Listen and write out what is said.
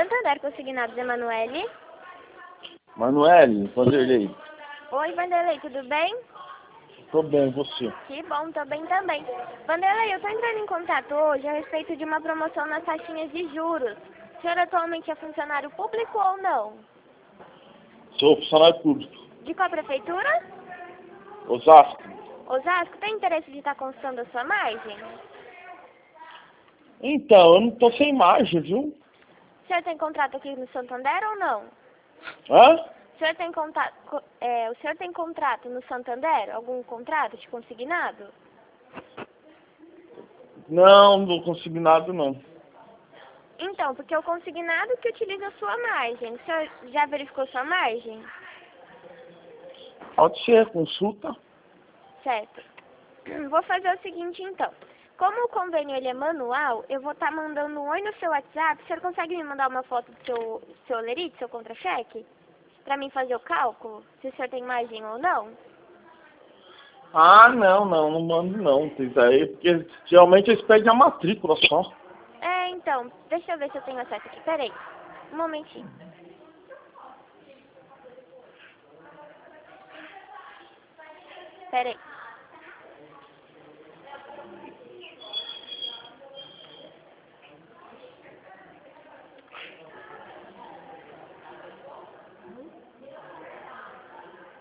Santander Consignados, Emanuele. Manuele, Vanderlei. Oi, Vanderlei, tudo bem? Tô bem, você? Que bom, tô bem também. Vanderlei, eu tô entrando em contato hoje a respeito de uma promoção nas taxinhas de juros. O senhor atualmente é funcionário público ou não? Sou funcionário público. De qual prefeitura? Osasco. Osasco, tem interesse de estar constando a sua margem? Então, eu não tô sem margem, viu? O senhor tem contrato aqui no Santander ou não? Hã? O senhor tem o senhor tem contrato no Santander? Algum contrato de consignado? Não, não consegui nada, não. Então, porque o consignado que utiliza a sua margem. O senhor já verificou sua margem? Pode ser, consulta. Certo. Vou fazer o seguinte, então. Como o convênio ele é manual, eu vou estar mandando um oi no seu WhatsApp. O senhor consegue me mandar uma foto do seu lerite, seu contra-cheque? Pra mim fazer o cálculo, se o senhor tem margem ou não? Ah, não mando não. Isso aí, porque geralmente eles pedem a matrícula só. É, então, deixa eu ver se eu tenho acesso aqui. Peraí, um momentinho. Peraí.